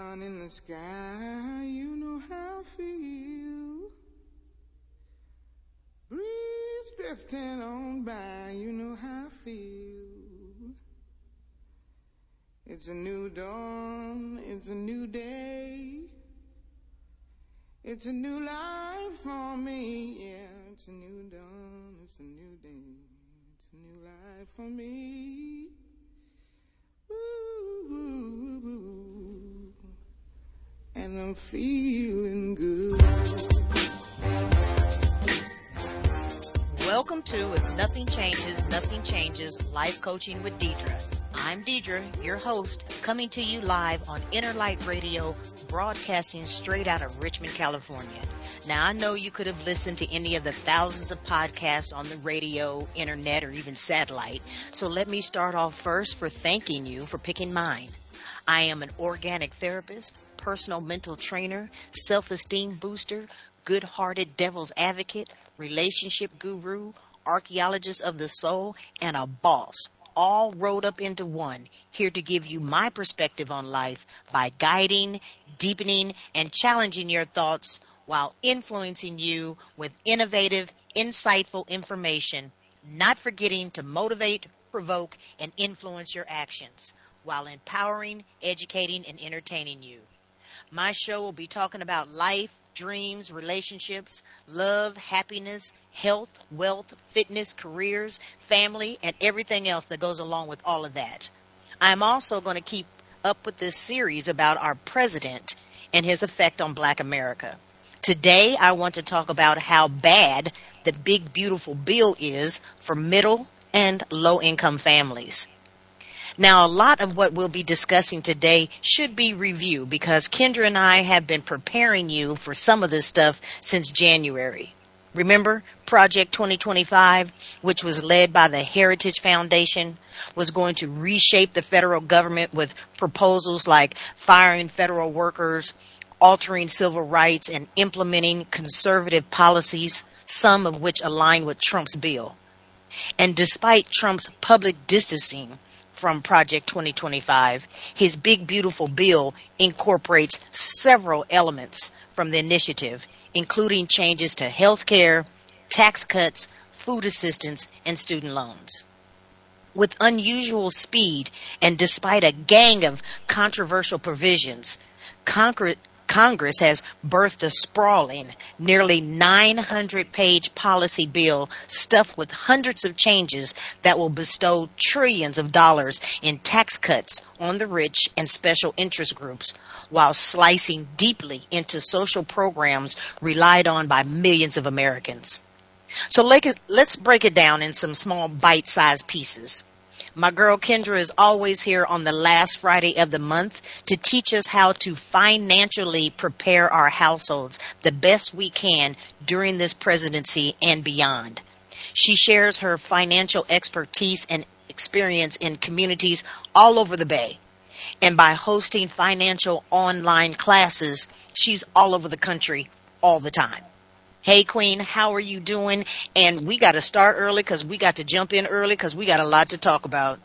sun in the sky, you know how I feel. Breeze drifting on by, you know how I feel. It's a new dawn, it's a new day. It's a new life for me, yeah. It's a new dawn, it's a new day. It's a new life for me. Ooh, ooh, ooh. And I'm feeling good. Welcome to If Nothing Changes, Life Coaching with Deidre. I'm Deidre, your host, coming to you live on Inner Light Radio, broadcasting straight out of Richmond, California. Now, I know you could have listened to any of the thousands of podcasts on the radio, internet, or even satellite, so let me start off first for thanking you for picking mine. I am an organic therapist, personal mental trainer, self-esteem booster, good-hearted devil's advocate, relationship guru, archaeologist of the soul, and a boss, all rolled up into one, here to give you my perspective on life by guiding, deepening, and challenging your thoughts while influencing you with innovative, insightful information, not forgetting to motivate, provoke, and influence your actions, while empowering, educating, and entertaining you. My show will be talking about life, dreams, relationships, love, happiness, health, wealth, fitness, careers, family, and everything else that goes along with all of that. I'm also going to keep up with this series about our president and his effect on Black America. Today, I want to talk about how bad the big, beautiful bill is for middle and low-income families. Now, a lot of what we'll be discussing today should be review because Kendra and I have been preparing you for some of this stuff since January. Remember, Project 2025, which was led by the Heritage Foundation, was going to reshape the federal government with proposals like firing federal workers, altering civil rights, and implementing conservative policies, some of which align with Trump's bill. And despite Trump's public distancing from Project 2025, his big, beautiful bill incorporates several elements from the initiative, including changes to health care, tax cuts, food assistance, and student loans. With unusual speed and despite a gang of controversial provisions, Congress has birthed a sprawling, nearly 900-page policy bill stuffed with hundreds of changes that will bestow trillions of dollars in tax cuts on the rich and special interest groups, while slicing deeply into social programs relied on by millions of Americans. So let's break it down in some small bite-sized pieces. My girl Kendra is always here on the last Friday of the month to teach us how to financially prepare our households the best we can during this presidency and beyond. She shares her financial expertise and experience in communities all over the Bay. And by hosting financial online classes, she's all over the country all the time. Hey, Queen, how are you doing? And we got to start early because we got to jump in early because we got a lot to talk about.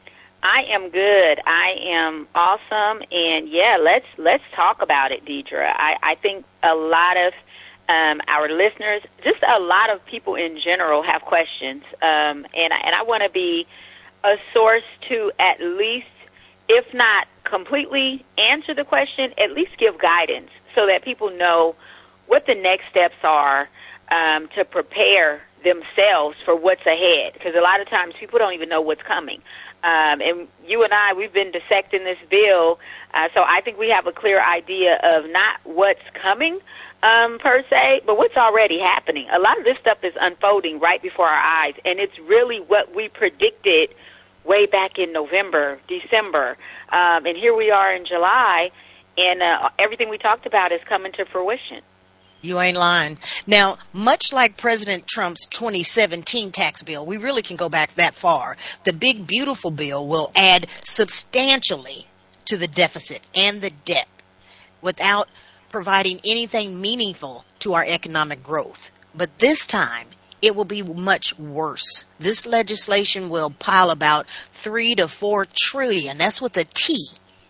I am good. I am awesome. And, yeah, let's talk about it, Deidre. I think a lot of our listeners, just a lot of people in general have questions. And I want to be a source to at least, if not completely answer the question, at least give guidance so that people know what the next steps are to prepare themselves for what's ahead. Because a lot of times people don't even know what's coming. And you and I, we've been dissecting this bill, so I think we have a clear idea of not what's coming per se, but what's already happening. A lot of this stuff is unfolding right before our eyes, and it's really what we predicted way back in November, December. And here we are in July, and everything we talked about is coming to fruition. You ain't lying. Now, much like President Trump's 2017 tax bill, we really can go back that far. The big, beautiful bill will add substantially to the deficit and the debt without providing anything meaningful to our economic growth. But this time, it will be much worse. This legislation will pile about 3 to 4 trillion, that's with a T,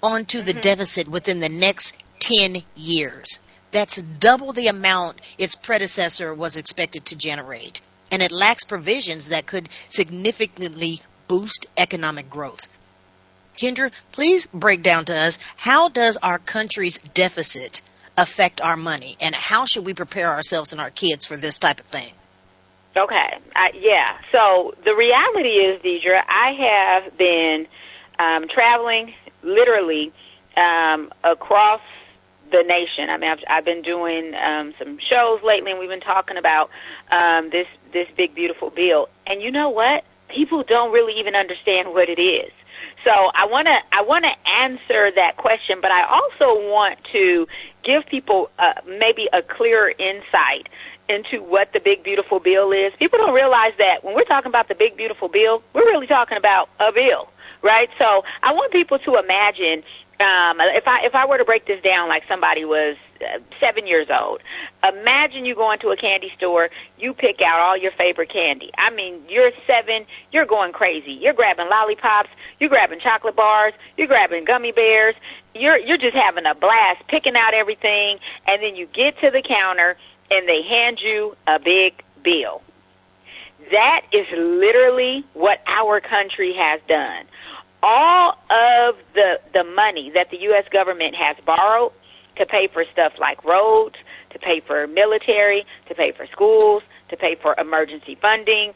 onto the deficit within the next 10 years. That's double the amount its predecessor was expected to generate. And it lacks provisions that could significantly boost economic growth. Kendra, please break down to us, how does our country's deficit affect our money, and how should we prepare ourselves and our kids for this type of thing? Okay. Yeah. So the reality is, Deidre, I have been traveling literally across the nation. I mean, I've been doing some shows lately, and we've been talking about this big, beautiful bill. And you know what? People don't really even understand what it is. So I want to answer that question, but I also want to give people maybe a clearer insight into what the big, beautiful bill is. People don't realize that when we're talking about the big, beautiful bill, we're really talking about a bill, right? So I want people to imagine, if I were to break this down like somebody was 7 years old, imagine you go into a candy store, you pick out all your favorite candy. I mean, you're 7, you're going crazy. You're grabbing lollipops, you're grabbing chocolate bars, you're grabbing gummy bears. You're just having a blast picking out everything, and then you get to the counter and they hand you a big bill. That is literally what our country has done. All of the money that the U.S. government has borrowed to pay for stuff like roads, to pay for military, to pay for schools, to pay for emergency funding,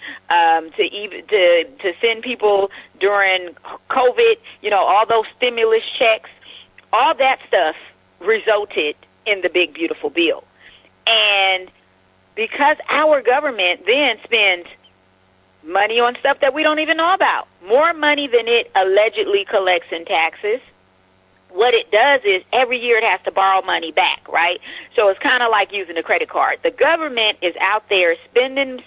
to send people during COVID, all those stimulus checks, all that stuff resulted in the big, beautiful bill. And because our government then spends money on stuff that we don't even know about, more money than it allegedly collects in taxes, what it does is every year it has to borrow money back, right? So it's kind of like using a credit card. The government is out there spending,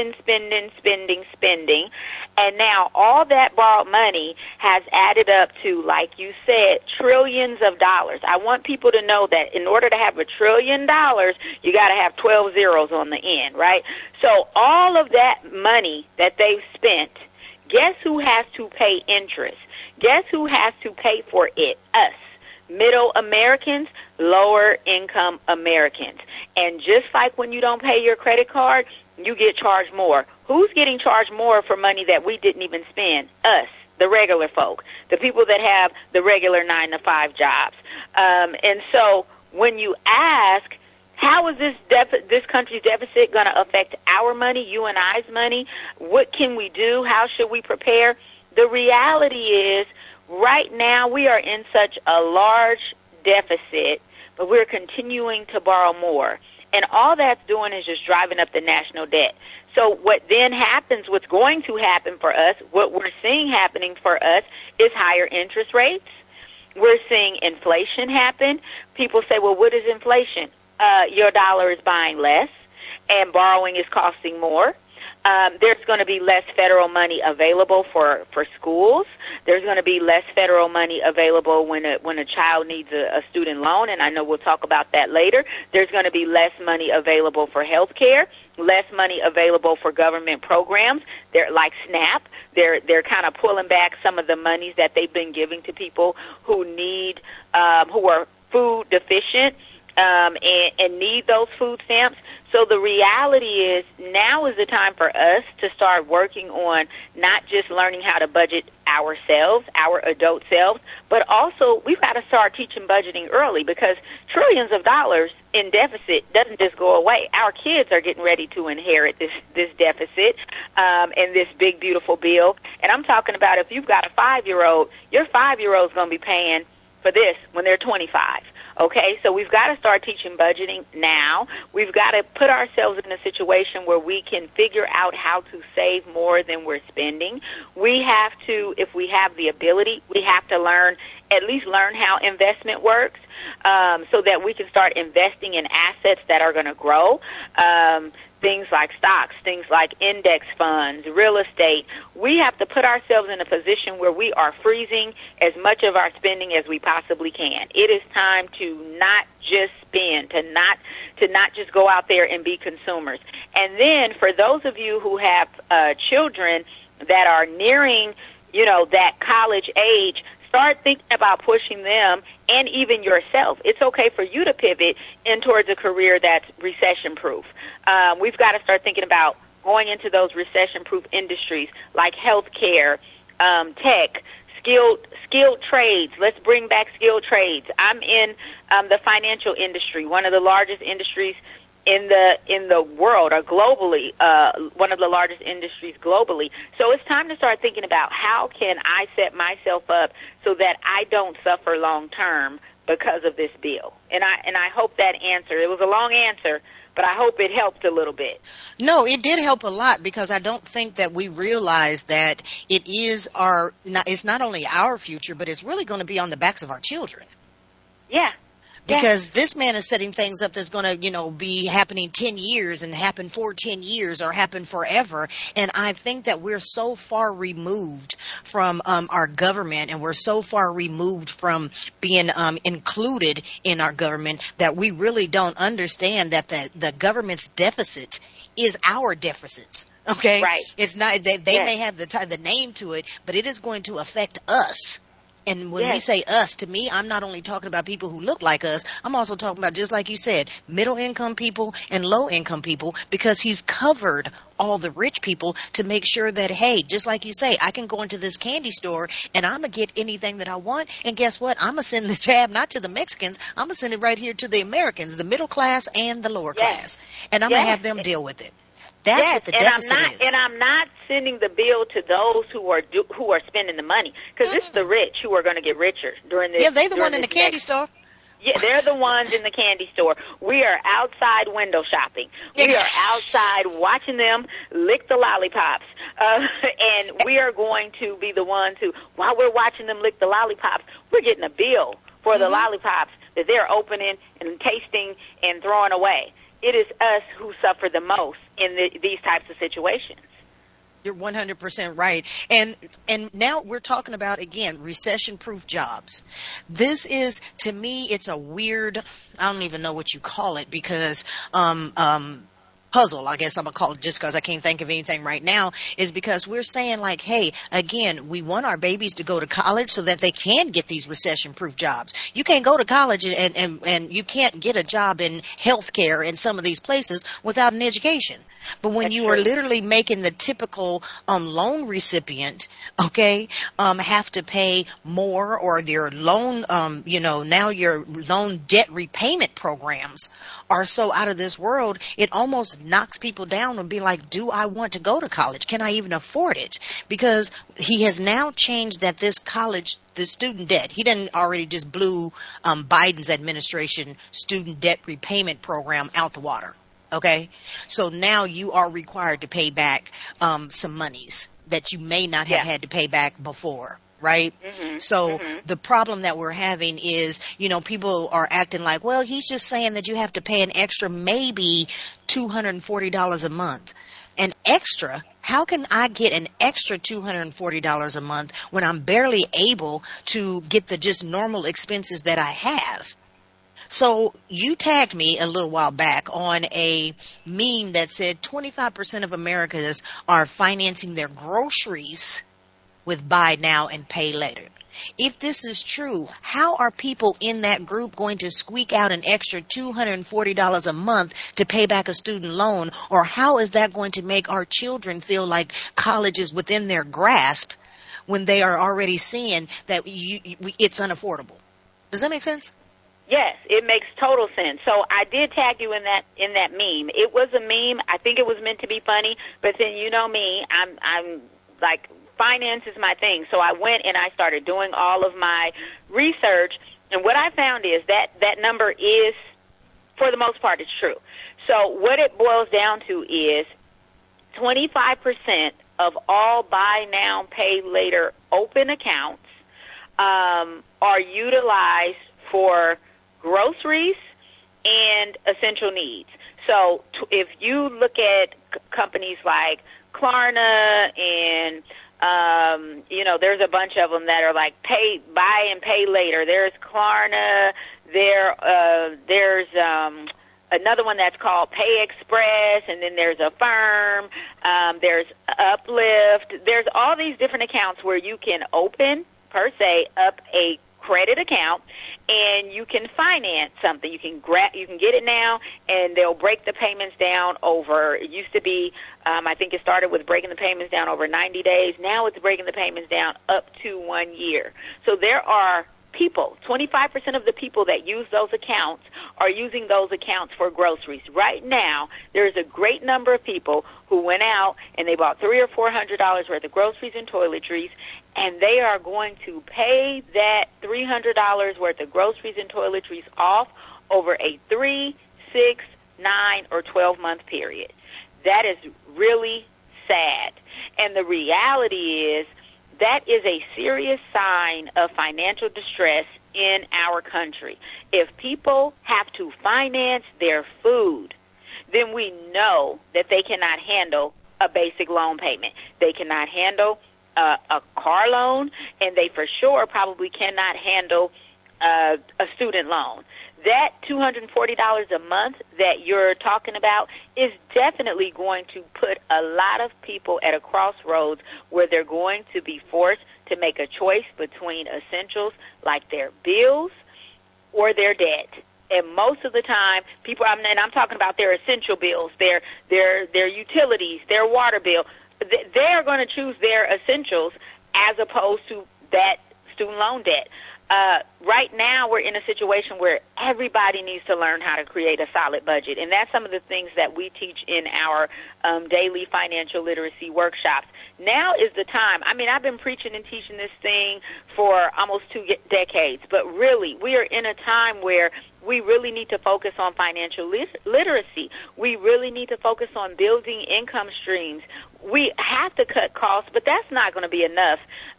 and now all that borrowed money has added up to, like you said, trillions of dollars. I want people to know that in order to have $1 trillion, you got to have 12 zeros on the end, right? So all of that money that they've spent, guess who has to pay interest? Guess who has to pay for it? Us. Middle Americans, lower income Americans. And just like when you don't pay your credit card, you get charged more. Who's getting charged more for money that we didn't even spend? Us, the regular folk, the people that have the regular 9-to-5 jobs. And so when you ask, how is this country's deficit going to affect our money, you and I's money? What can we do? How should we prepare? The reality is, right now we are in such a large deficit, but we're continuing to borrow more. And all that's doing is just driving up the national debt. So what then happens, what's going to happen for us, what we're seeing happening for us is higher interest rates. We're seeing inflation happen. People say, well, what is inflation? Your dollar is buying less and borrowing is costing more. There's going to be less federal money available for schools. There's going to be less federal money available when a child needs a student loan, and I know we'll talk about that later. There's going to be less money available for health care, less money available for government programs. They're like SNAP. They're kind of pulling back some of the monies that they've been giving to people who who are food deficient and need those food stamps. So the reality is, now is the time for us to start working on not just learning how to budget ourselves, our adult selves, but also we've got to start teaching budgeting early, because trillions of dollars in deficit doesn't just go away. Our kids are getting ready to inherit this deficit and this big, beautiful bill. And I'm talking about, if you've got a 5-year-old, your 5-year-old is going to be paying for this when they're 25. Okay, so we've got to start teaching budgeting now. We've got to put ourselves in a situation where we can figure out how to save more than we're spending. We have to, if we have the ability, we have to at least learn how investment works, so that we can start investing in assets that are going to grow. Things like stocks, things like index funds, real estate. We have to put ourselves in a position where we are freezing as much of our spending as we possibly can. It is time to not just spend, to not just go out there and be consumers. And then for those of you who have children that are nearing, that college age, start thinking about pushing them and even yourself. It's okay for you to pivot in towards a career that's recession-proof. We've got to start thinking about going into those recession-proof industries like healthcare, tech, skilled trades. Let's bring back skilled trades. I'm in the financial industry, one of the largest industries in the world, or globally, one of the largest industries globally. So it's time to start thinking about how can I set myself up so that I don't suffer long term because of this bill. And I hope that answer. It was a long answer, but I hope it helped a little bit. No, it did help a lot, because I don't think that we realize that it's not only our future, but it's really going to be on the backs of our children. Yeah. Because this man is setting things up that's going to, be happening 10 years and happen for 10 years or happen forever. And I think that we're so far removed from our government, and we're so far removed from being included in our government, that we really don't understand that the government's deficit is our deficit. Okay? Right. It's not, they may have the name to it, but it is going to affect us. And when we say us, to me, I'm not only talking about people who look like us, I'm also talking about, just like you said, middle income people and low income people, because he's covered all the rich people to make sure that, hey, just like you say, I can go into this candy store and I'm going to get anything that I want. And guess what? I'm going to send the tab not to the Mexicans. I'm going to send it right here to the Americans, the middle class and the lower class. And I'm going to have them deal with it. That's what the deficit is. And I'm not sending the bill to those who are spending the money, because it's the rich who are going to get richer during this. Yeah, they're the one in the candy store. Yeah, they're the ones in the candy store. We are outside window shopping. We are outside watching them lick the lollipops. And we are going to be the ones who, while we're watching them lick the lollipops, we're getting a bill for the lollipops that they're opening and tasting and throwing away. It is us who suffer the most in these types of situations. You're 100% right. And now we're talking about, again, recession-proof jobs. This is, to me, it's a weird, I don't even know what you call it, because puzzle, I guess I'm going to call it, just because I can't think of anything right now, is because we're saying, like, hey, again, we want our babies to go to college so that they can get these recession-proof jobs. You can't go to college and you can't get a job in healthcare in some of these places without an education. But when That's you true. are literally making the typical loan recipient, have to pay more, or their loan, now your loan debt repayment programs are so out of this world, it almost knocks people down and be like, do I want to go to college? Can I even afford it? Because he has now changed that this college, the student debt, he didn't already just blew Biden's administration student debt repayment program out the water. Okay, so now you are required to pay back some monies that you may not have had to pay back before, right? So the problem that we're having is, people are acting like, well, he's just saying that you have to pay an extra maybe $240 a month. An extra? How can I get an extra $240 a month when I'm barely able to get the just normal expenses that I have? So you tagged me a little while back on a meme that said 25% of Americans are financing their groceries with buy now and pay later. If this is true, how are people in that group going to squeak out an extra $240 a month to pay back a student loan? Or how is that going to make our children feel like college is within their grasp when they are already seeing that it's unaffordable? Does that make sense? Yes, it makes total sense. So I did tag you in that meme. It was a meme. I think it was meant to be funny, but then you know me, I'm like, finance is my thing. So I went and I started doing all of my research, and what I found is that number is, for the most part, it's true. So what it boils down to is 25% of all buy now, pay later open accounts are utilized for groceries and essential needs. So if you look at companies like Klarna and, there's a bunch of them that are like buy and pay later. There's Klarna. There's another one that's called Pay Express, and then there's Affirm. There's Uplift. There's all these different accounts where you can open per se, up a credit account, and you can finance something. You can get it now, and they'll break the payments down over. It used to be, I think it started with breaking the payments down over 90 days. Now it's breaking the payments down up to 1 year. So there are people, 25% of the people that use those accounts are using those accounts for groceries. Right now, there's a great number of people who went out and they bought $300 or $400 worth of groceries and toiletries, and they are going to pay that $300 worth of groceries and toiletries off over a 3, 6, 9, or 12-month period. That is really sad. And the reality is that is a serious sign of financial distress in our country. If people have to finance their food, then we know that they cannot handle a basic loan payment. They cannot handle a car loan, and they for sure probably cannot handle a student loan. That $240 a month that you're talking about is definitely going to put a lot of people at a crossroads where they're going to be forced to make a choice between essentials like their bills or their debt. And most of the time, people, and I'm talking about their essential bills, their utilities, their water bill, they're going to choose their essentials as opposed to that student loan debt. Right now, we're in a situation where everybody needs to learn how to create a solid budget, and that's some of the things that we teach in our daily financial literacy workshops. Now is the time. I mean, I've been preaching and teaching this thing for almost 2 decades, but really, we are in a time where we really need to focus on financial literacy. We really need to focus on building income streams. We have to cut costs, but that's not going to be enough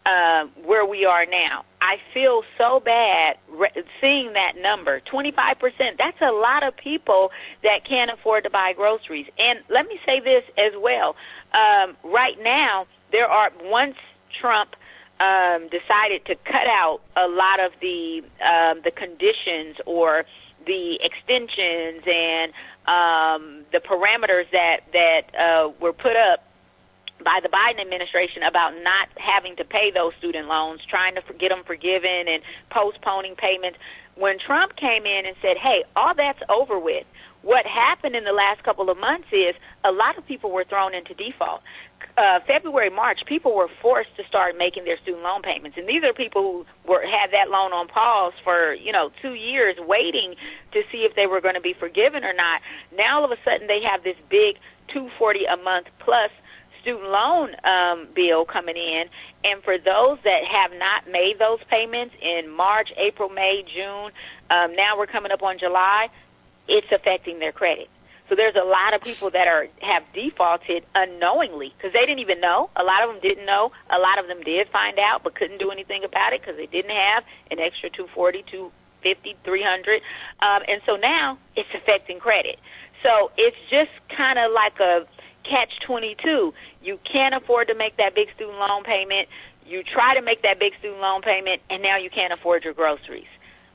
where we are now. I feel so bad seeing that number, 25%. That's a lot of people that can't afford to buy groceries. And let me say this as well. Right now, once Trump decided to cut out a lot of the conditions or the extensions and the parameters that were put up by the Biden administration about not having to pay those student loans, trying to get them forgiven and postponing payments. When Trump came in and said, hey, all that's over with, what happened in the last couple of months is a lot of people were thrown into default. February, March, people were forced to start making their student loan payments. And these are people who had that loan on pause for, 2 years waiting to see if they were going to be forgiven or not. Now, all of a sudden, they have this big $240 a month plus student loan bill coming in. And for those that have not made those payments in March, April, May, June, now we're coming up on July, it's affecting their credit. So there's a lot of people that have defaulted unknowingly because they didn't even know. A lot of them didn't know. A lot of them did find out but couldn't do anything about it because they didn't have an extra $240, $250, $300. And so now it's affecting credit. So it's just kind of like a catch-22. You can't afford to make that big student loan payment. You try to make that big student loan payment, and now you can't afford your groceries.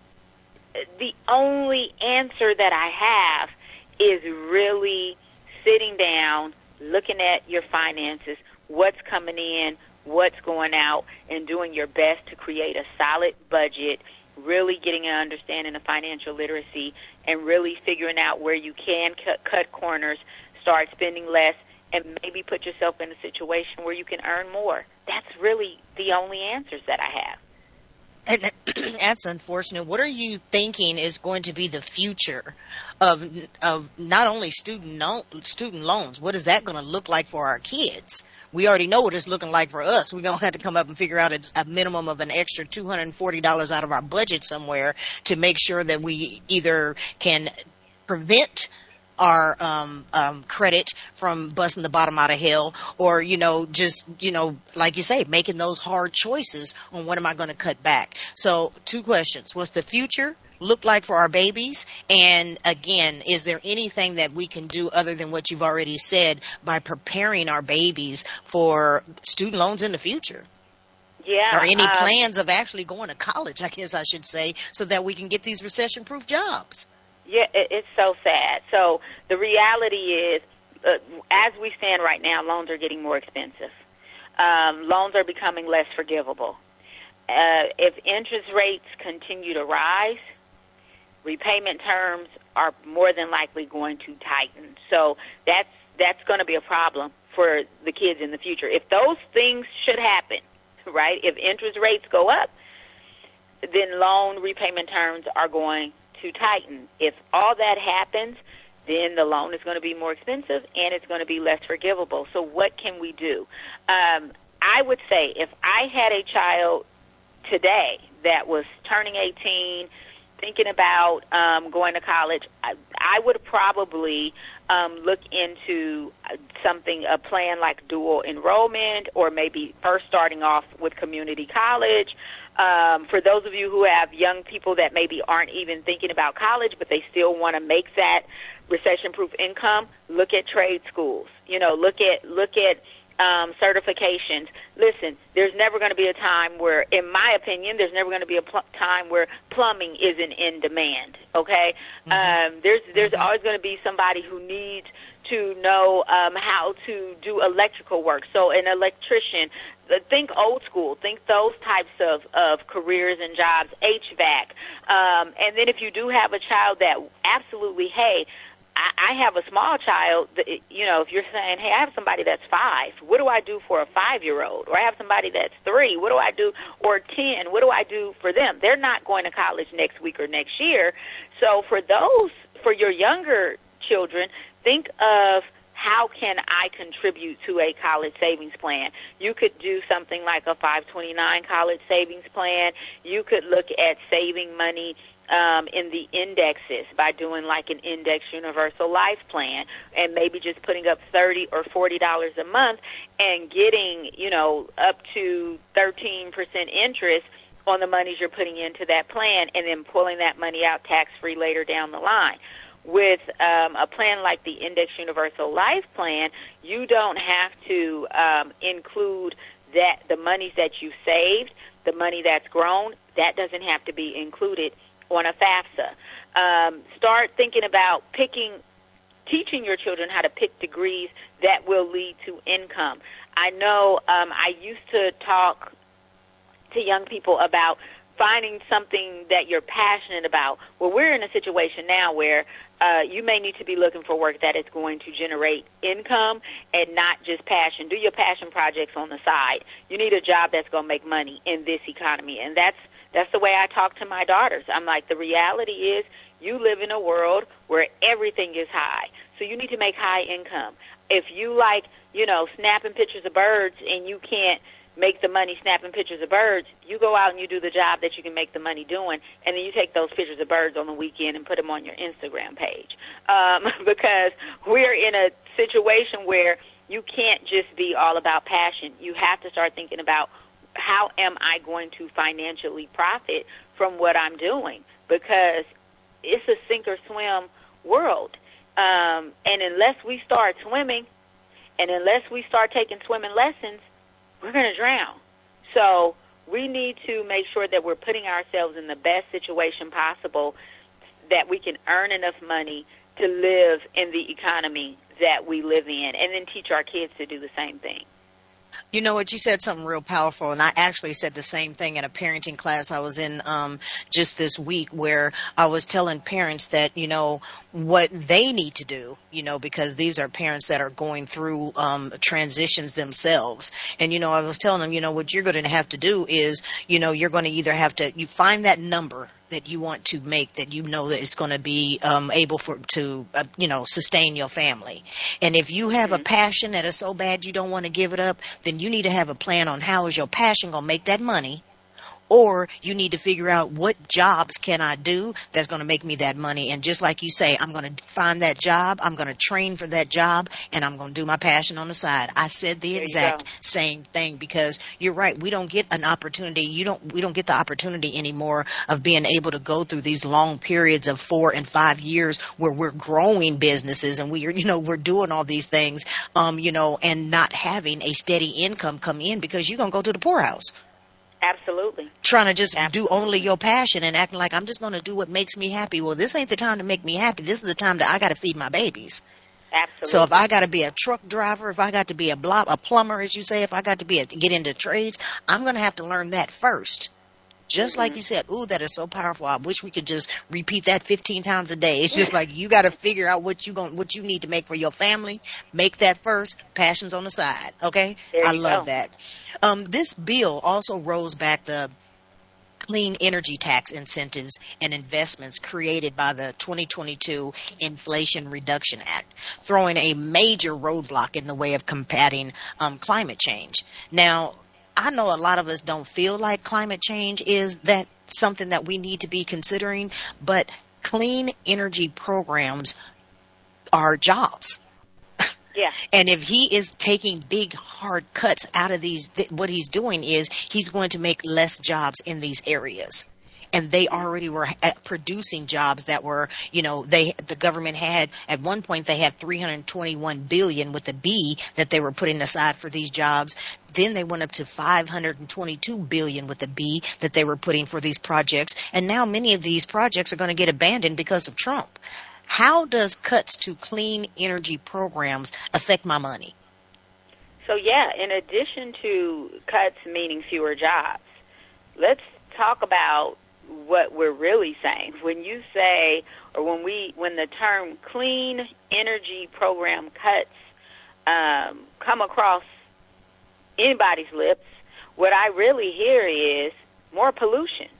The only answer that I have is really sitting down, looking at your finances, what's coming in, what's going out, and doing your best to create a solid budget, really getting an understanding of financial literacy, and really figuring out where you can cut corners, start spending less, and maybe put yourself in a situation where you can earn more. That's really the only answers that I have. And that's unfortunate. What are you thinking is going to be the future of not only student loans? What is that going to look like for our kids? We already know what it's looking like for us. We're going to have to come up and figure out a minimum of an extra $240 out of our budget somewhere to make sure that we either can prevent our credit from busting the bottom out of hell, or just like you say, making those hard choices on what am I going to cut back. So 2 questions: what's the future look like for our babies? And again, is there anything that we can do other than what you've already said by preparing our babies for student loans in the future? Yeah. Or any plans of actually going to college, I guess I should say, so that we can get these recession-proof jobs? Yeah, it's so sad. So the reality is, as we stand right now, loans are getting more expensive. Loans are becoming less forgivable. if interest rates continue to rise, repayment terms are more than likely going to tighten. So that's going to be a problem for the kids in the future. If those things should happen, right, if interest rates go up, then loan repayment terms are going to tighten. If all that happens, then the loan is going to be more expensive and it's going to be less forgivable. So what can we do? I would say if I had a child today that was turning 18, thinking about going to college, I would probably look into a plan like dual enrollment, or maybe first starting off with community college. For those of you who have young people that maybe aren't even thinking about college, but they still want to make that recession-proof income, look at trade schools. Look at certifications. Listen, there's never going to be a time where, in my opinion, there's never going to be a time where plumbing isn't in demand, okay? Mm-hmm. There's always going to be somebody who needs to know how to do electrical work. So an electrician, think old school, think those types of careers and jobs, HVAC. And then if you do have a child that absolutely, hey, I have a small child, if you're saying, hey, I have somebody that's 5, what do I do for a 5-year-old? Or I have somebody that's 3, what do I do? Or 10, what do I do for them? They're not going to college next week or next year. So for your younger children, think of how can I contribute to a college savings plan. You could do something like a 529 college savings plan. You could look at saving money in the indexes by doing like an index universal life plan, and maybe just putting up $30 or $40 a month and getting, up to 13% interest on the monies you're putting into that plan, and then pulling that money out tax-free later down the line. With a plan like the Index Universal Life Plan, you don't have to include that the monies that you saved, the money that's grown, that doesn't have to be included on a FAFSA. Start thinking about teaching your children how to pick degrees that will lead to income. I know I used to talk to young people about finding something that you're passionate about. Well, we're in a situation now where you may need to be looking for work that is going to generate income and not just passion. Do your passion projects on the side. You need a job that's going to make money in this economy, and that's the way I talk to my daughters. I'm like, the reality is you live in a world where everything is high, so you need to make high income. If you like, snapping pictures of birds and you can't make the money snapping pictures of birds, you go out and you do the job that you can make the money doing, and then you take those pictures of birds on the weekend and put them on your Instagram page. Because we're in a situation where you can't just be all about passion. You have to start thinking about, how am I going to financially profit from what I'm doing? Because it's a sink or swim world. And unless we start swimming, and unless we start taking swimming lessons, we're going to drown. So we need to make sure that we're putting ourselves in the best situation possible, that we can earn enough money to live in the economy that we live in, and then teach our kids to do the same thing. You know what? You said something real powerful, and I actually said the same thing in a parenting class I was in just this week, where I was telling parents that, what they need to do, because these are parents that are going through transitions themselves. And, I was telling them, what you're going to have to do is, you're going to either have to you find that number that you want to make, that that it's going to be able to sustain your family. And if you have a passion that is so bad you don't want to give it up, then you need to have a plan on how is your passion going to make that money. Or you need to figure out, what jobs can I do that's going to make me that money. And just like you say, I'm going to find that job, I'm going to train for that job, and I'm going to do my passion on the side. I said the exact same thing, because you're right. We don't get an opportunity. We don't get the opportunity anymore of being able to go through these long periods of 4 and 5 years where we're growing businesses and we're doing all these things, and not having a steady income come in, because you're going to go to the poorhouse. Absolutely. Trying to just do only your passion and acting like I'm just going to do what makes me happy. Well, this ain't the time to make me happy. This is the time that I got to feed my babies. Absolutely. So if I got to be a truck driver, if I got to be a plumber, as you say, if I got to get into trades, I'm going to have to learn that first. Just like you said, ooh, that is so powerful. I wish we could just repeat that 15 times a day. It's just like you got to figure out what you need to make for your family. Make that first. Passions on the side. Okay, I love that. This bill also rolls back the clean energy tax incentives and investments created by the 2022 Inflation Reduction Act, throwing a major roadblock in the way of combating climate change. Now, I know a lot of us don't feel like climate change is that something that we need to be considering, but clean energy programs are jobs. Yeah. And if he is taking big, hard cuts out of these, what he's doing is he's going to make less jobs in these areas. And they already were producing jobs that were, the government had, at one point they had $321 billion with a B that they were putting aside for these jobs. Then they went up to $522 billion with a B that they were putting for these projects. And now many of these projects are going to get abandoned because of Trump. How does cuts to clean energy programs affect my money? So, in addition to cuts meaning fewer jobs, let's talk about what we're really saying. When you say, or when the term clean energy program cuts come across anybody's lips, what I really hear is more pollution.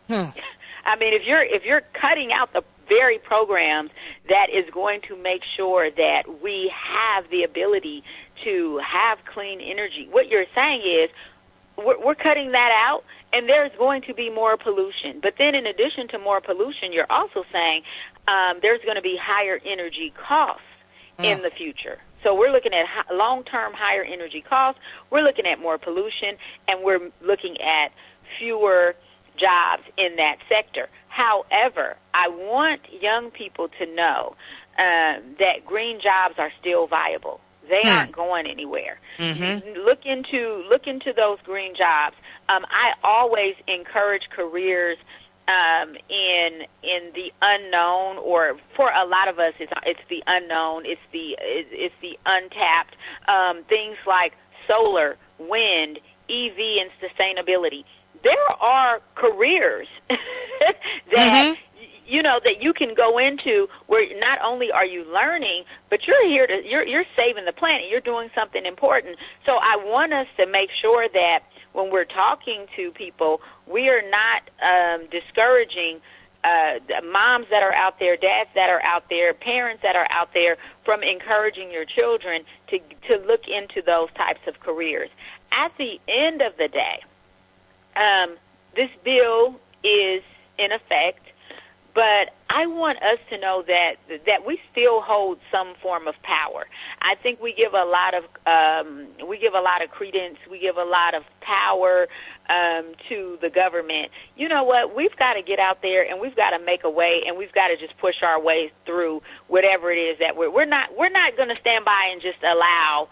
I mean, if you're cutting out the very programs that is going to make sure that we have the ability to have clean energy, what you're saying is we're cutting that out, and there's going to be more pollution. But then in addition to more pollution, you're also saying there's going to be higher energy costs in the future. So we're looking at long-term higher energy costs, we're looking at more pollution, and we're looking at fewer jobs in that sector. However, I want young people to know that green jobs are still viable. They aren't going anywhere. Mm-hmm. Look into those green jobs. I always encourage careers in the unknown, or for a lot of us, it's the unknown. It's the untapped things like solar, wind, EV, and sustainability. There are careers that that you can go into where not only are you learning, but you're saving the planet. You're doing something important. So I want us to make sure that when we're talking to people, we are not discouraging moms that are out there, dads that are out there, parents that are out there from encouraging your children to look into those types of careers. At the end of the day, this bill is in effect, but I want us to know that we still hold some form of power. I think we give a lot of credence, we give a lot of power to the government. You know what? We've got to get out there and we've got to make a way, and we've got to just push our way through whatever it is that we're not going to stand by and just allow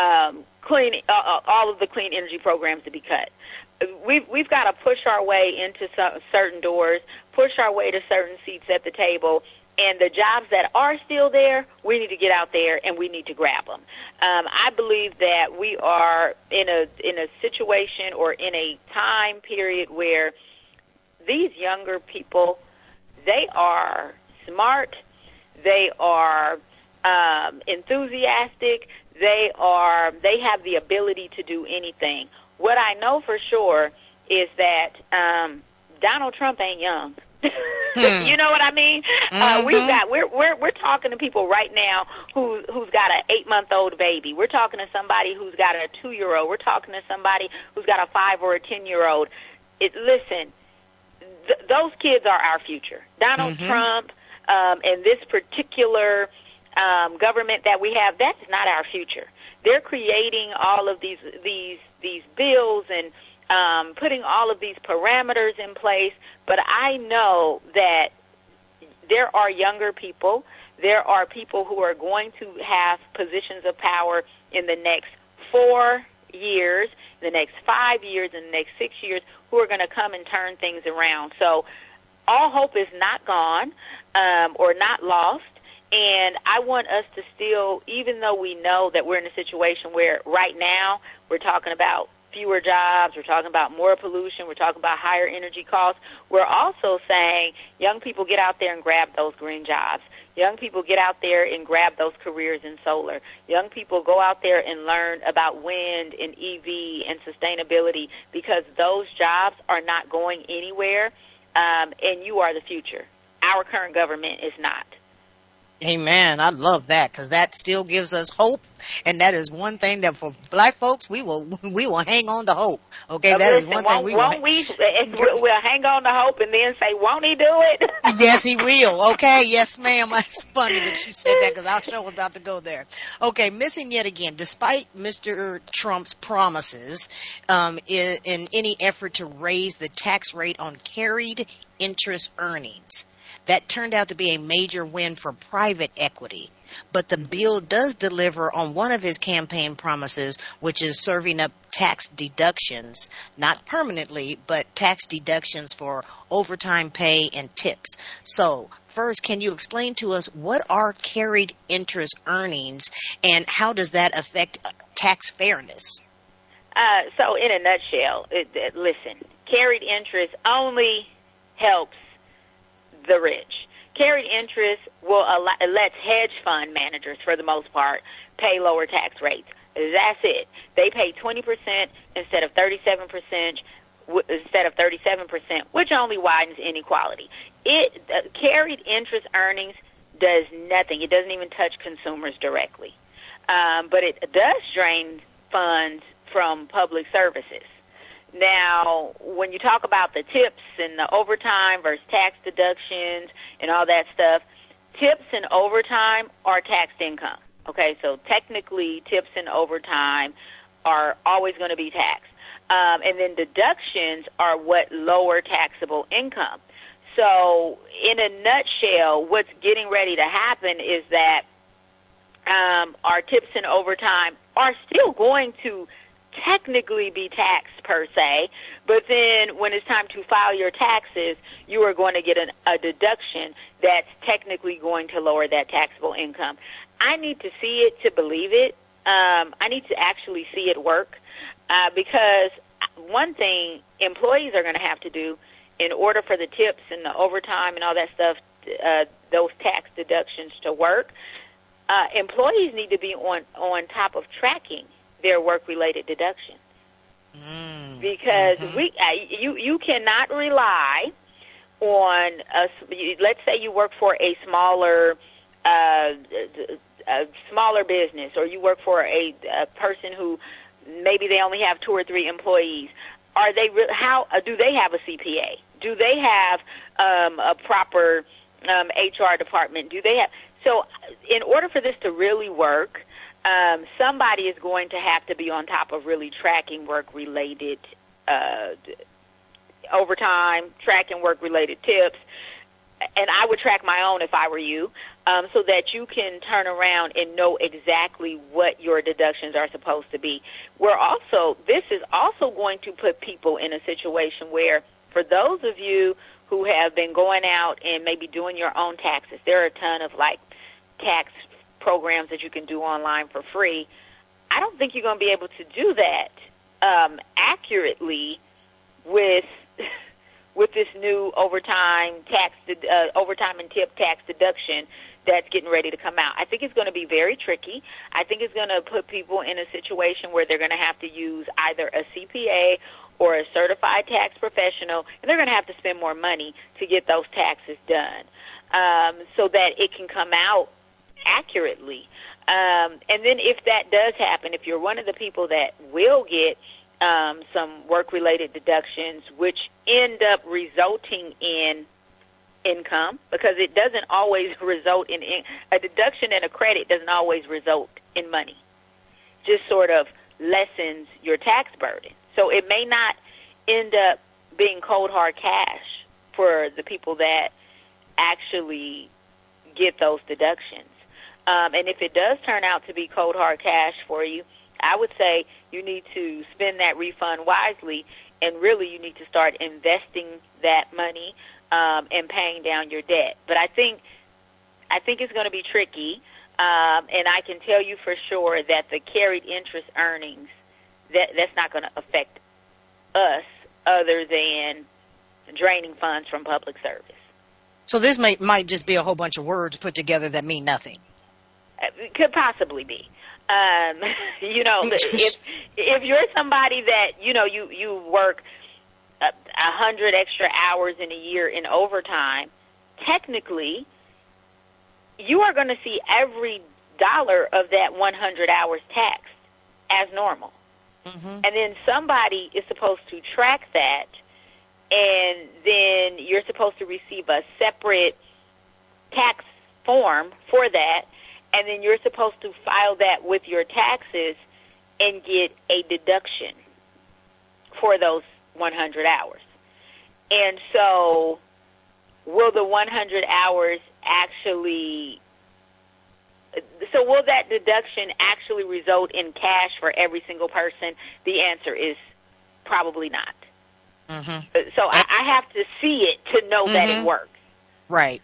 all of the clean energy programs to be cut. We've got to push our way into certain doors, push our way to certain seats at the table, and the jobs that are still there, we need to get out there and we need to grab them. I believe that we are in a situation or in a time period where these younger people, they are smart, they are enthusiastic, they have the ability to do anything. What I know for sure is that Donald Trump ain't young. You know what I mean? We're talking to people right now who's got an 8-month-old baby. We're talking to somebody who's got a 2-year-old. We're talking to somebody who's got a 5 or a 10-year-old. Listen, those kids are our future. Donald Trump and this particular government that we have, that's not our future. They're creating all of these bills and putting all of these parameters in place, but I know that there are younger people, there are people who are going to have positions of power in the next 4 years, the next 5 years, and the next 6 years, who are going to come and turn things around. So all hope is not gone or not lost. And I want us to still, even though we know that we're in a situation where right now we're talking about fewer jobs. We're talking about more pollution. We're talking about higher energy costs. We're also saying young people get out there and grab those green jobs. Young people get out there and grab those careers in solar. Young people go out there and learn about wind and EV and sustainability, because those jobs are not going anywhere, and you are the future. Our current government is not. Amen. I love that, because that still gives us hope, and that is one thing that for black folks we will hang on to hope. Okay, that is one thing we will. We'll hang on to hope and then say, "Won't he do it?" Yes, he will. Okay, yes, ma'am. It's funny that you said that, because our show was about to go there. Okay, missing yet again, despite Mr. Trump's promises, in any effort to raise the tax rate on carried interest earnings. That turned out to be a major win for private equity. But the bill does deliver on one of his campaign promises, which is serving up tax deductions, not permanently, but tax deductions for overtime pay and tips. So, first, can you explain to us what are carried interest earnings, and how does that affect tax fairness? So, in a nutshell, listen, carried interest only helps the rich. Carried interest lets hedge fund managers, for the most part, pay lower tax rates. That's it. They pay 20% instead of 37%, which only widens inequality. Carried interest earnings does nothing. It doesn't even touch consumers directly. But it does drain funds from public services. Now, when you talk about the tips and the overtime versus tax deductions and all that stuff, tips and overtime are taxed income. Okay, so technically tips and overtime are always going to be taxed. And then deductions are what lower taxable income. So in a nutshell, what's getting ready to happen is that our tips and overtime are still going to technically be taxed per se, but then when it's time to file your taxes, you are going to get a deduction that's technically going to lower that taxable income. I need to see it to believe it. I need to actually see it work, because one thing employees are going to have to do in order for the tips and the overtime and all that stuff, those tax deductions to work, employees need to be on top of tracking their work-related deductions, because you cannot rely on let's say you work for a smaller business, or you work for a person who maybe they only have 2 or 3 employees. How do they have a CPA? Do they have a proper HR department? So in order for this to really work, somebody is going to have to be on top of really tracking work-related overtime, tracking work-related tips, and I would track my own if I were you, so that you can turn around and know exactly what your deductions are supposed to be. This is also going to put people in a situation where, for those of you who have been going out and maybe doing your own taxes, there are a ton of tax programs that you can do online for free. I don't think you're going to be able to do that accurately with this new overtime and tip tax deduction that's getting ready to come out. I think it's going to be very tricky. I think it's going to put people in a situation where they're going to have to use either a CPA or a certified tax professional, and they're going to have to spend more money to get those taxes done, so that it can come out accurately. And then if that does happen, if you're one of the people that will get some work-related deductions, which end up resulting in income, because it doesn't always result in a deduction and a credit doesn't always result in money, just sort of lessens your tax burden. So it may not end up being cold hard cash for the people that actually get those deductions. And if it does turn out to be cold hard cash for you, I would say you need to spend that refund wisely, and really you need to start investing that money and paying down your debt. But I think it's going to be tricky, and I can tell you for sure that the carried interest earnings that's not going to affect us other than draining funds from public service. So this might just be a whole bunch of words put together that mean nothing. It could possibly be. If you're somebody that, you work 100 extra hours in a year in overtime, technically, you are going to see every dollar of that 100 hours taxed as normal. Mm-hmm. And then somebody is supposed to track that, and then you're supposed to receive a separate tax form for that, and then you're supposed to file that with your taxes and get a deduction for those 100 hours. And so will the 100 hours will that deduction actually result in cash for every single person? The answer is probably not. Mm-hmm. So I have to see it to know that it works. Right.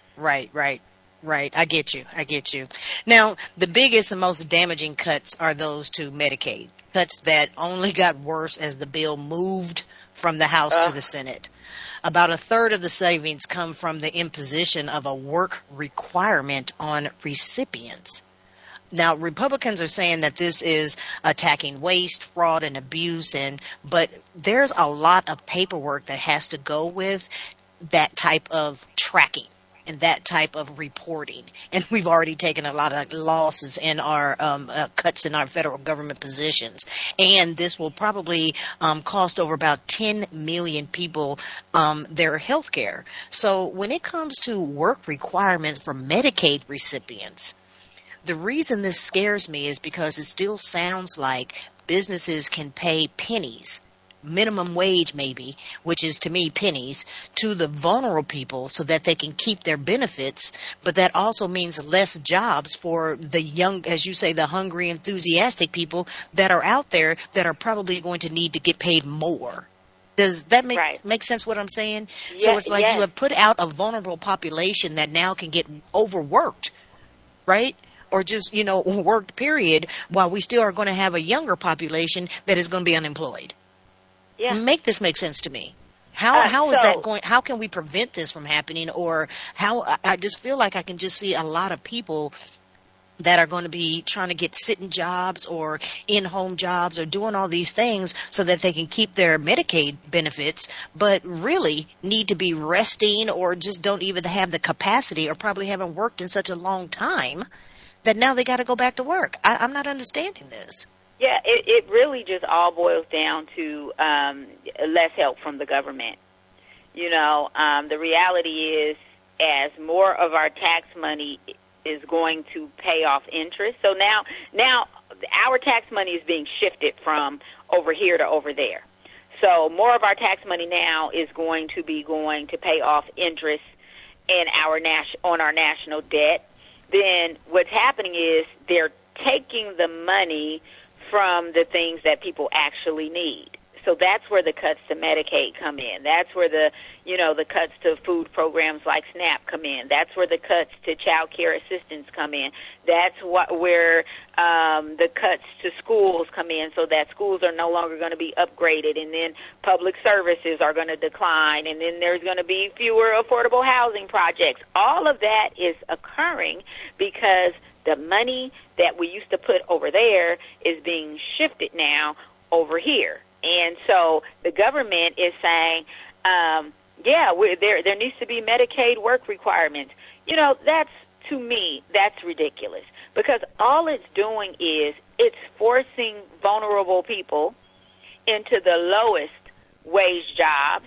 I get you. Now, the biggest and most damaging cuts are those to Medicaid. Cuts that only got worse as the bill moved from the House to the Senate. About a third of the savings come from the imposition of a work requirement on recipients. Now, Republicans are saying that this is attacking waste, fraud, and abuse, but there's a lot of paperwork that has to go with that type of tracking and that type of reporting. And we've already taken a lot of losses in our cuts in our federal government positions. And this will probably cost over about 10 million people their health care. So when it comes to work requirements for Medicaid recipients, the reason this scares me is because it still sounds like businesses can pay pennies, minimum wage maybe, which is to me pennies, to the vulnerable people so that they can keep their benefits. But that also means less jobs for the young, as you say, the hungry, enthusiastic people that are out there that are probably going to need to get paid more. Does that make sense what I'm saying? Yes, so it's like you have put out a vulnerable population that now can get overworked, right? Or just, worked, period, while we still are going to have a younger population that is going to be unemployed. Yeah. Make this make sense to me. How is that going? How can we prevent this from happening? Or I just feel like I can just see a lot of people that are going to be trying to get sitting jobs or in-home jobs or doing all these things so that they can keep their Medicaid benefits, but really need to be resting or just don't even have the capacity or probably haven't worked in such a long time that now they got to go back to work. I'm not understanding this. Yeah, it really just all boils down to less help from the government. The reality is, as more of our tax money is going to pay off interest, so now our tax money is being shifted from over here to over there. So more of our tax money now is going to pay off interest on our national debt. Then what's happening is they're taking the money from the things that people actually need. So that's where the cuts to Medicaid come in. That's where the cuts to food programs like SNAP come in. That's where the cuts to child care assistance come in. That's where the cuts to schools come in, so that schools are no longer going to be upgraded, and then public services are going to decline, and then there's going to be fewer affordable housing projects. All of that is occurring because the money that we used to put over there is being shifted now over here. And so the government is saying, there needs to be Medicaid work requirements. To me, that's ridiculous, because all it's doing is it's forcing vulnerable people into the lowest wage jobs,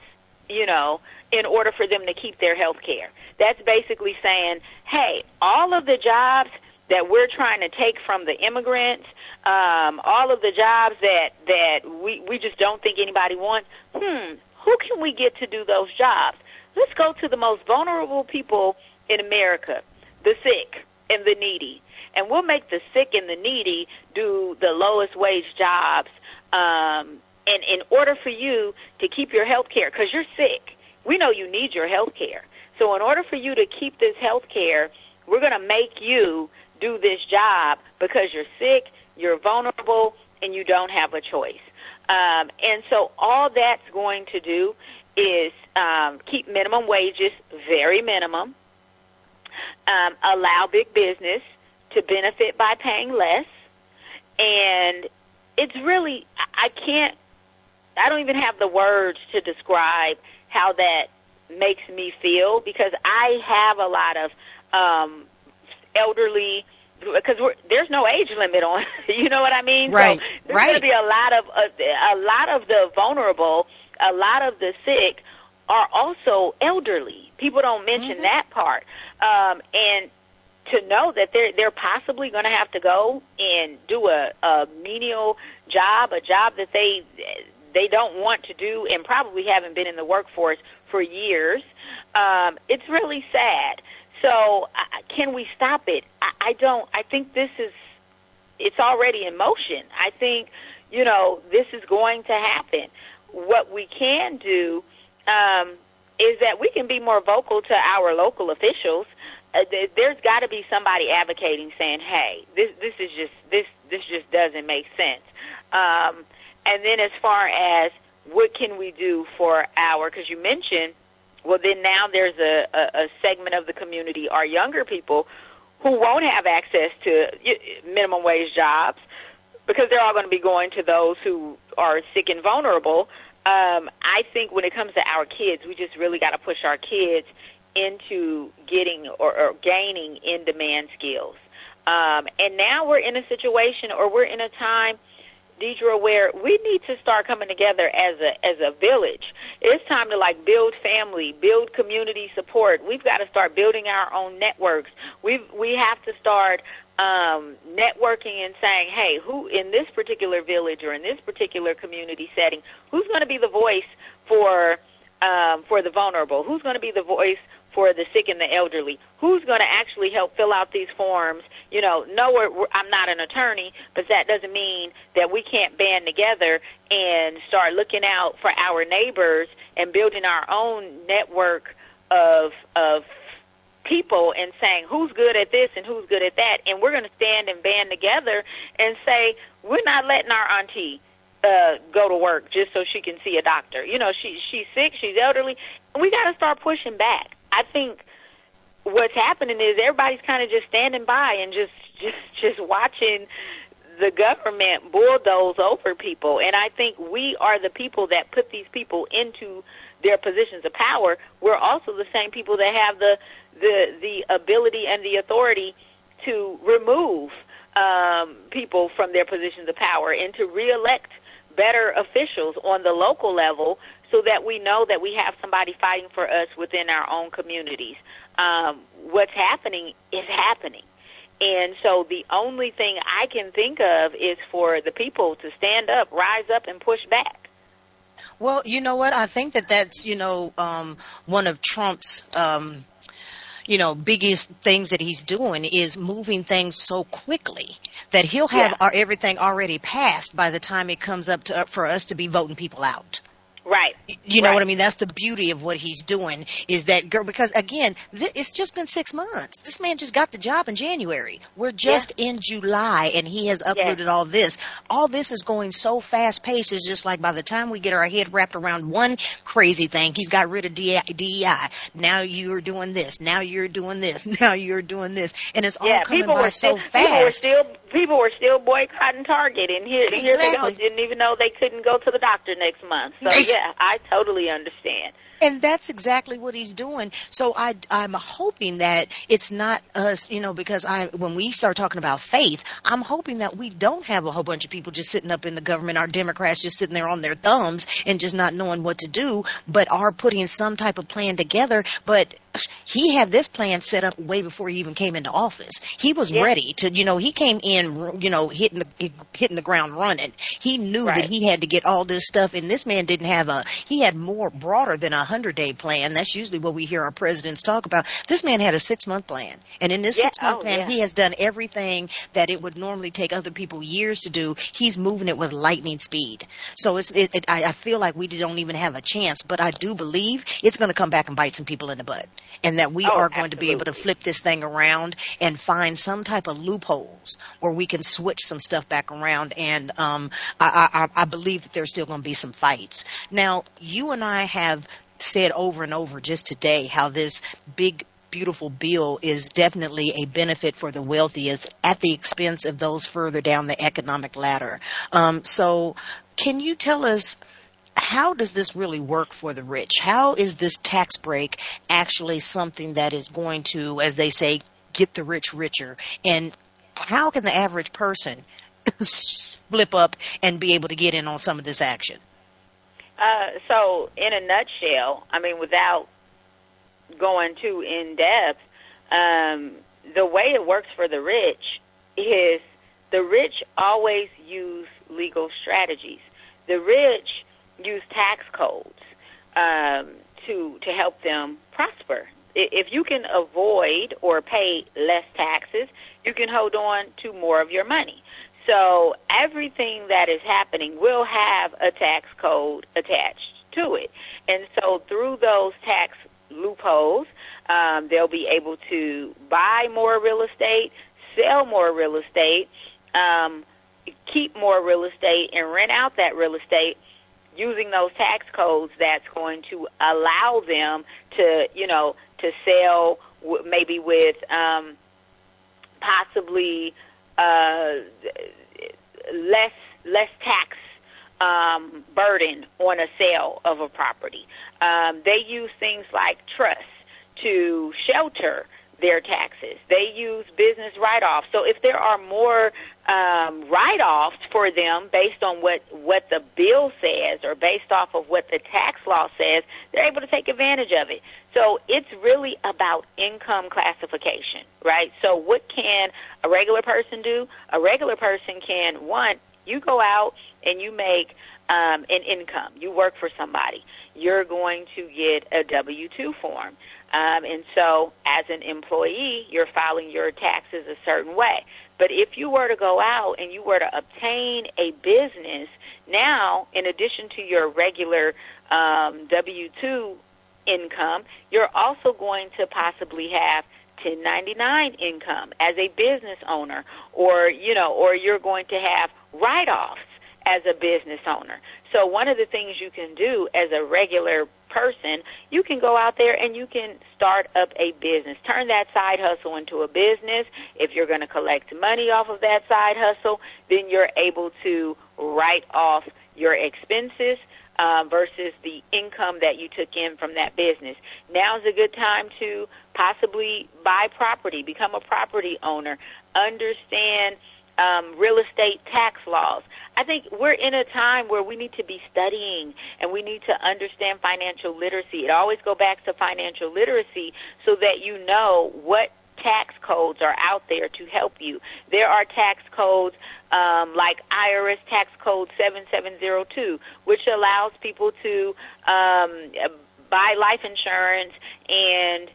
in order for them to keep their health care. That's basically saying, hey, all of the jobs that we're trying to take from the immigrants, all of the jobs that we just don't think anybody wants, who can we get to do those jobs? Let's go to the most vulnerable people in America, the sick and the needy. And we'll make the sick and the needy do the lowest wage jobs, and in order for you to keep your health care, because you're sick, we know you need your health care. So in order for you to keep this health care, we're going to make you do this job because you're sick, you're vulnerable, and you don't have a choice. And so all that's going to do is keep minimum wages very minimum, allow big business to benefit by paying less, and it's really, I don't even have the words to describe how that makes me feel, because I have a lot of elderly, because there's no age limit on, you know what I mean? Right. So there's going to be a lot of the vulnerable, a lot of the sick are also elderly. People don't mention that part. And to know that they're possibly going to have to go and do a menial job, a job that they don't want to do and probably haven't been in the workforce for years, it's really sad. So can we stop it? I don't. I think it's already in motion. I think, this is going to happen. What we can do is that we can be more vocal to our local officials. There's got to be somebody advocating, saying, "Hey, this just doesn't make sense." And then as far as what can we do for because you mentioned, well, then now there's a segment of the community, our younger people, who won't have access to minimum wage jobs because they're all going to be going to those who are sick and vulnerable. I think when it comes to our kids, we just really got to push our kids into getting or gaining in-demand skills. And now we're in a situation, or we're in a time, Deidre, where we need to start coming together as a village. It's time to build family, build community support. We've got to start building our own networks. We have to start networking and saying, hey, who in this particular village or in this particular community setting, who's going to be the voice for the vulnerable? Who's going to be the voice for the sick and the elderly? Who's going to actually help fill out these forms? I'm not an attorney, but that doesn't mean that we can't band together and start looking out for our neighbors and building our own network of people and saying who's good at this and who's good at that. And we're going to stand and band together and say, we're not letting our auntie go to work just so she can see a doctor. She's sick, she's elderly, and we got to start pushing back. I think what's happening is everybody's kind of just standing by and just watching the government bulldoze over people. And I think we are the people that put these people into their positions of power. We're also the same people that have the ability and the authority to remove people from their positions of power and to reelect better officials on the local level, so that we know that we have somebody fighting for us within our own communities. What's happening is happening. And so the only thing I can think of is for the people to stand up, rise up, and push back. Well, you know what? I think that's, one of Trump's, biggest things that he's doing is moving things so quickly that he'll have everything already passed by the time it comes up for us to be voting people out. Right. You know what I mean? That's the beauty of what he's doing, is that, because again, it's just been 6 months. This man just got the job in January. We're just in July, and he has uprooted all this. All this is going so fast paced. It's just like by the time we get our head wrapped around one crazy thing, he's got rid of DEI. Now you're doing this. Now you're doing this. Now you're doing this. And it's all coming by so fast. People were still boycotting Target, and here they go. Didn't even know they couldn't go to the doctor next month. So yeah, I totally understand. And that's exactly what he's doing. So I'm hoping that it's not us, because when we start talking about faith, I'm hoping that we don't have a whole bunch of people just sitting up in the government, our Democrats just sitting there on their thumbs and just not knowing what to do, but are putting some type of plan together. But he had this plan set up way before he even came into office. He was ready to, he came in, hitting the ground running. He knew that he had to get all this stuff, and this man didn't have he had more broader than 100-day plan. That's usually what we hear our presidents talk about. This man had a 6-month plan. And in this 6-month plan, he has done everything that it would normally take other people years to do. He's moving it with lightning speed. So I feel like we don't even have a chance, but I do believe it's going to come back and bite some people in the butt, and that we are going to be able to flip this thing around and find some type of loopholes where we can switch some stuff back around. And I believe that there's still going to be some fights. Now, you and I have said over and over just today how this big, beautiful bill is definitely a benefit for the wealthiest at the expense of those further down the economic ladder. So can you tell us, how does this really work for the rich? How is this tax break actually something that is going to, as they say, get the rich richer? And how can the average person flip up and be able to get in on some of this action? So in a nutshell, I mean, without going too in depth, the way it works for the rich is the rich always use legal strategies. The rich use tax codes to help them prosper. If you can avoid or pay less taxes, you can hold on to more of your money. So everything that is happening will have a tax code attached to it. And so through those tax loopholes, they'll be able to buy more real estate, sell more real estate, keep more real estate, and rent out that real estate using those tax codes that's going to allow them to, to sell maybe with possibly less tax burden on a sale of a property. They use things like trusts to shelter their taxes. They use business write-offs. So if there are more write-offs for them based on what the bill says or based off of what the tax law says, they're able to take advantage of it. So it's really about income classification, right? So what can a regular person do? A regular person can, one, you go out and you make an income. You work for somebody. You're going to get a W-2 form. And so as an employee, you're filing your taxes a certain way. But if you were to go out and you were to obtain a business, now, in addition to your regular W-2 income, you're also going to possibly have 1099 income as a business owner, or you're going to have write-offs as a business owner. So one of the things you can do as a regular person, you can go out there and you can start up a business. Turn that side hustle into a business. If you're going to collect money off of that side hustle, then you're able to write off your expenses versus the income that you took in from that business. Now's a good time to possibly buy property, become a property owner, understand real estate tax laws. I think we're in a time where we need to be studying and we need to understand financial literacy. It always goes back to financial literacy so that you know what tax codes are out there to help you. There are tax codes like IRS Tax Code 7702, which allows people to buy life insurance and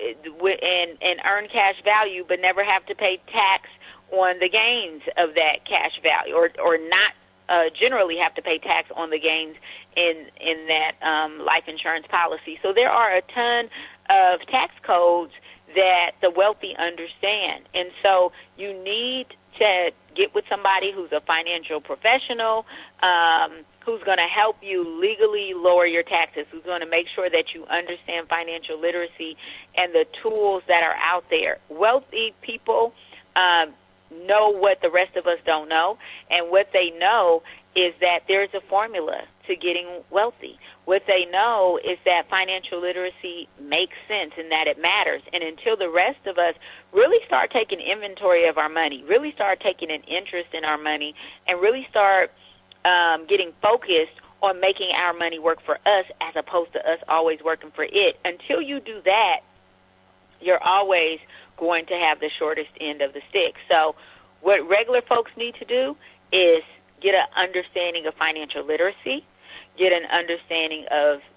earn cash value but never have to pay tax on the gains of that cash value, or not generally have to pay tax on the gains in that life insurance policy. So there are a ton of tax codes that the wealthy understand. And so you need to get with somebody who's a financial professional, who's going to help you legally lower your taxes, who's going to make sure that you understand financial literacy and the tools that are out there. Wealthy people know what the rest of us don't know, and what they know is that there's a formula to getting wealthy. What they know is that financial literacy makes sense and that it matters. And until the rest of us really start taking inventory of our money, really start taking an interest in our money, and really start getting focused on making our money work for us as opposed to us always working for it, until you do that, you're always going to have the shortest end of the stick. So what regular folks need to do is get an understanding of financial literacy, get an understanding of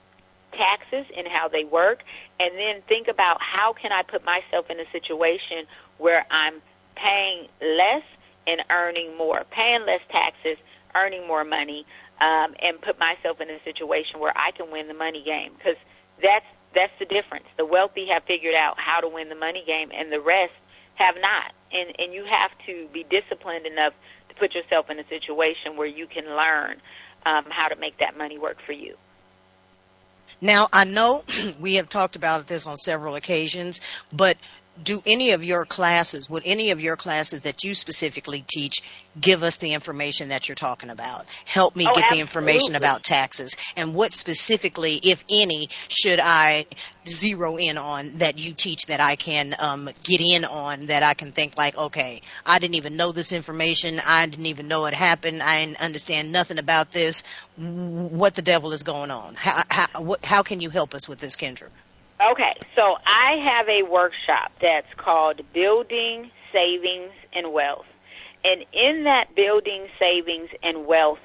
taxes and how they work, and then think about how can I put myself in a situation where I'm paying less and earning more, paying less taxes, earning more money, and put myself in a situation where I can win the money game, because that's the difference. The wealthy have figured out how to win the money game, and the rest have not. And you have to be disciplined enough to put yourself in a situation where you can learn how to make that money work for you. Now, I know we have talked about this on several occasions, but would any of your classes that you specifically teach give us the information that you're talking about? Help me get the information about taxes. And what specifically, if any, should I zero in on that you teach that I can get in on, that I can think like, okay, I didn't even know this information. I didn't even know it happened. I didn't understand nothing about this. What the devil is going on? How can you help us with this, Kendra? Okay, so I have a workshop that's called Building Savings and Wealth. And in that Building Savings and Wealth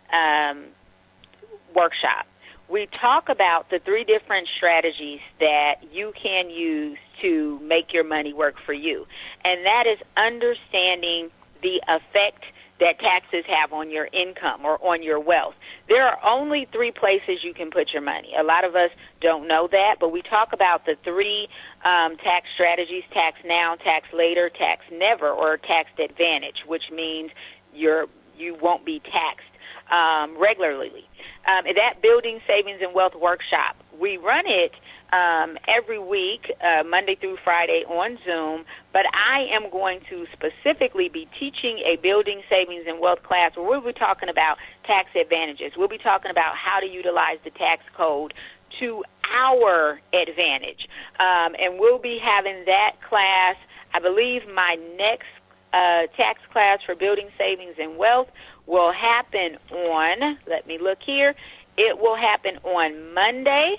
workshop, we talk about the 3 different strategies that you can use to make your money work for you. And that is understanding the effect that taxes have on your income or on your wealth. There are only 3 places you can put your money. A lot of us don't know that, but we talk about the 3 tax strategies: tax now, tax later, tax never, or taxed advantage, which means you won't be taxed regularly. That Building Savings and Wealth workshop, we run it every week, Monday through Friday on Zoom, but I am going to specifically be teaching a Building Savings and Wealth class where we'll be talking about tax advantages. We'll be talking about how to utilize the tax code to our advantage. And we'll be having that class. I believe my next tax class for Building Savings and Wealth will happen on, let me look here, it will happen on Monday,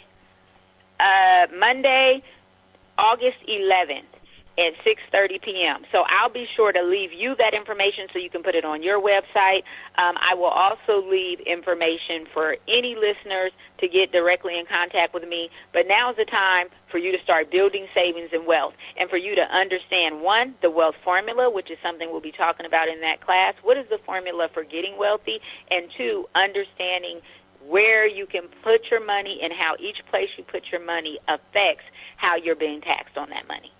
August 11th at 6:30 p.m. So I'll be sure to leave you that information so you can put it on your website. I will also leave information for any listeners to get directly in contact with me. But now's the time for you to start building savings and wealth, and for you to understand, 1, the wealth formula, which is something we'll be talking about in that class. What is the formula for getting wealthy? And 2, understanding where you can put your money and how each place you put your money affects how you're being taxed on that money.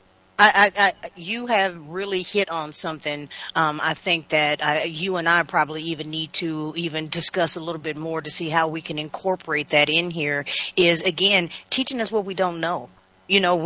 You have really hit on something. I think that you and I probably even need to even discuss a little bit more to see how we can incorporate that in here, is, again, teaching us what we don't know. You know,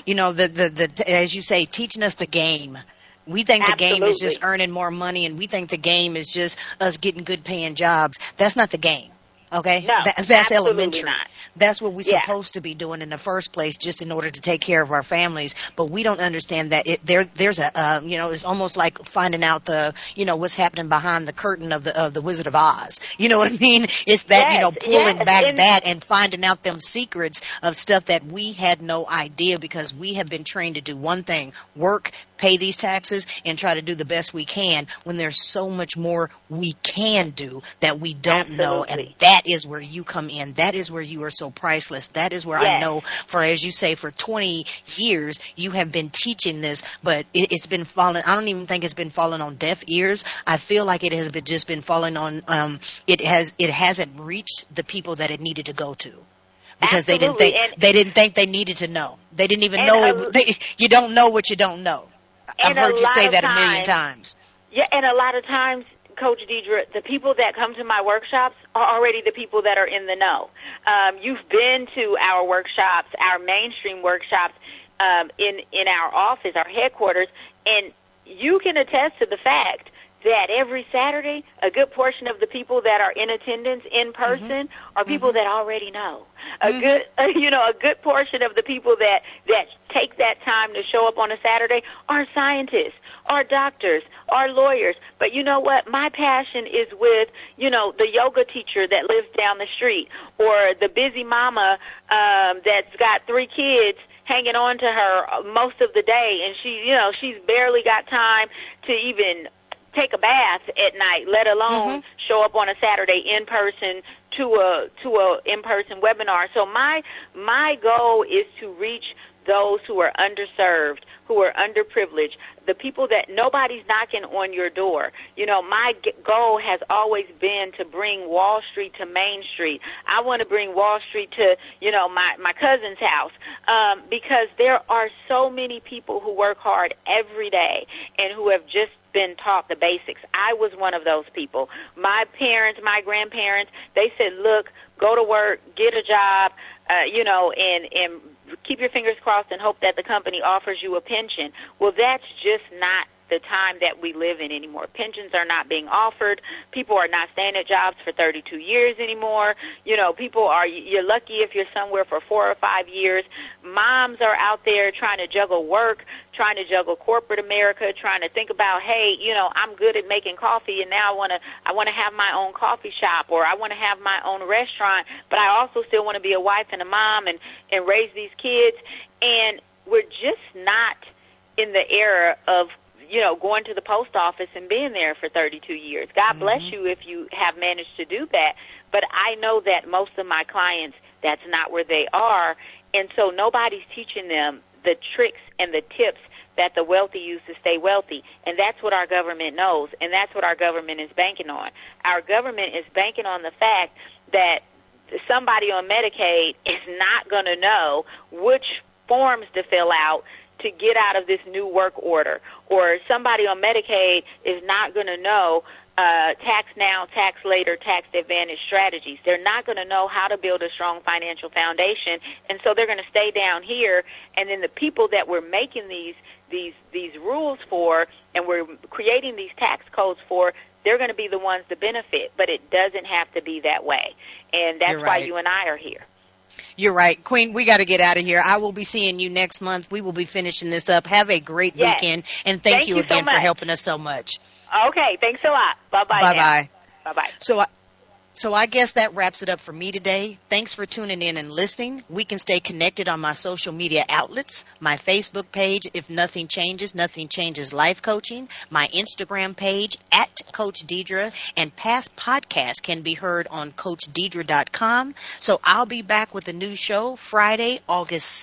as you say, teaching us the game. We think the game is just earning more money, and we think the game is just us getting good paying jobs. That's not the game. Okay? No, that's elementary. Not. That's what we're supposed to be doing in the first place, just in order to take care of our families. But we don't understand that there's a, it's almost like finding out what's happening behind the curtain of the Wizard of Oz. You know what I mean? It's that, pulling back that and finding out them secrets of stuff that we had no idea, because we have been trained to do one thing: work, pay these taxes, and try to do the best we can, when there's so much more we can do that we don't know. And that is where you come in. That is where you are so priceless. That is where I know, as you say, for 20 years you have been teaching this, but it's been falling. I don't even think it's been falling on deaf ears. I feel like it has just been falling on, it hasn't reached the people that it needed to go to. Because they didn't think they needed to know. They didn't even know you don't know what you don't know. I've heard you say that a million times. Yeah, and a lot of times, Coach Deidre, the people that come to my workshops are already the people that are in the know. You've been to our workshops, our mainstream workshops, in our office, our headquarters, and you can attest to the fact that every Saturday, a good portion of the people that are in attendance in person are people that already know. A good portion of the people that take that time to show up on a Saturday are scientists, are doctors, are lawyers. But you know what? My passion is with, the yoga teacher that lives down the street, or the busy mama that's got 3 kids hanging on to her most of the day, and she's barely got time to even take a bath at night, let alone show up on a Saturday in person to a in-person webinar. So my goal is to reach those who are underserved, who are underprivileged, the people that nobody's knocking on your door. You know, my goal has always been to bring Wall Street to Main Street. I want to bring Wall Street to, you know, my cousin's house, because there are so many people who work hard every day and who have just been taught the basics. I was one of those people. My parents, my grandparents, they said, look, go to work, get a job, you know, and keep your fingers crossed and hope that the company offers you a pension. Well, that's just not the time that we live in anymore. Pensions are not being offered. People are not staying at jobs for 32 years anymore. You know, you're lucky if you're somewhere for 4 or 5 years. Moms are out there trying to juggle work, trying to juggle corporate America, trying to think about, hey, you know, I'm good at making coffee, and now I want to have my own coffee shop, or I want to have my own restaurant, but I also still want to be a wife and a mom and raise these kids. And we're just not in the era of, you know, going to the post office and being there for 32 years. God bless you if you have managed to do that. But I know that most of my clients, that's not where they are. And so nobody's teaching them the tricks and the tips that the wealthy use to stay wealthy. And that's what our government knows. And that's what our government is banking on. Our government is banking on the fact that somebody on Medicaid is not going to know which forms to fill out to get out of this new work order, or somebody on Medicaid is not going to know tax now, tax later, tax advantage strategies. They're not going to know how to build a strong financial foundation, and so they're going to stay down here. And then the people that we're making these rules for, and we're creating these tax codes for, they're going to be the ones to benefit. But it doesn't have to be that way, and that's why you and I are here. You're right. Queen, we got to get out of here. I will be seeing you next month. We will be finishing this up. Have a great weekend, and thank you again for helping us so much. Okay, thanks a lot. Bye-bye. Bye-bye. Bye-bye. So I guess that wraps it up for me today. Thanks for tuning in and listening. We can stay connected on my social media outlets, my Facebook page, If Nothing Changes, Nothing Changes Life Coaching, my Instagram page, @Coach Deidre, and past podcasts can be heard on CoachDeidre.com. So I'll be back with a new show Friday, August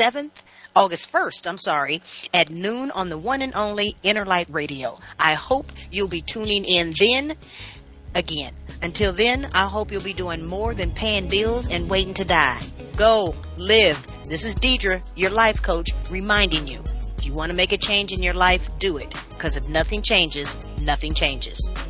1st, at noon on the one and only Inner Light Radio. I hope you'll be tuning in then again. Until then, I hope you'll be doing more than paying bills and waiting to die. Go, live. This is Deidre, your life coach, reminding you, if you want to make a change in your life, do it. Because if nothing changes, nothing changes.